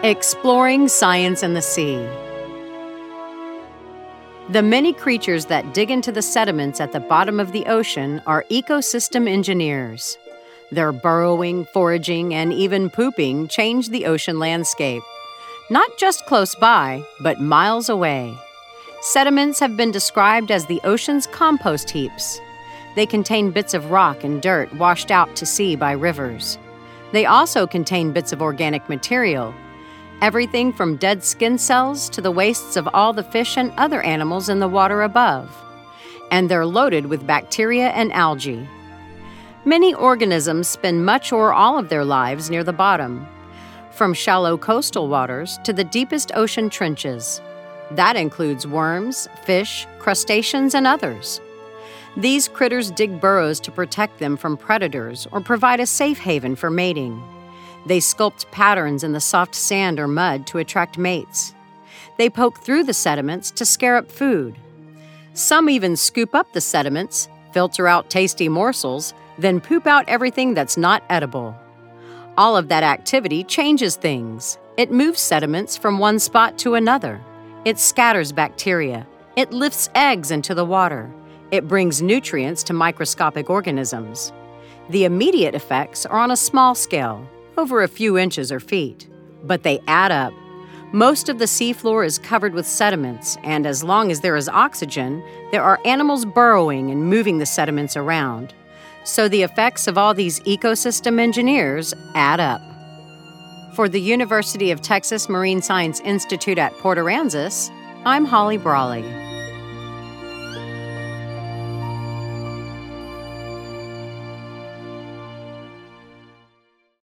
Exploring Science in the Sea. The many creatures that dig into the sediments at the bottom of the ocean are ecosystem engineers. Their burrowing, foraging, and even pooping change the ocean landscape. Not just close by, but miles away. Sediments have been described as the ocean's compost heaps. They contain bits of rock and dirt washed out to sea by rivers. They also contain bits of organic material, everything from dead skin cells to the wastes of all the fish and other animals in the water above. And they're loaded with bacteria and algae. Many organisms spend much or all of their lives near the bottom, from shallow coastal waters to the deepest ocean trenches. That includes worms, fish, crustaceans, and others. These critters dig burrows to protect them from predators or provide a safe haven for mating. They sculpt patterns in the soft sand or mud to attract mates. They poke through the sediments to scare up food. Some even scoop up the sediments, filter out tasty morsels, then poop out everything that's not edible. All of that activity changes things. It moves sediments from one spot to another. It scatters bacteria. It lifts eggs into the water. It brings nutrients to microscopic organisms. The immediate effects are on a small scale, over a few inches or feet, but they add up. Most of the seafloor is covered with sediments, and as long as there is oxygen, there are animals burrowing and moving the sediments around. So the effects of all these ecosystem engineers add up. For the University of Texas Marine Science Institute at Port Aransas, I'm Holly Brawley.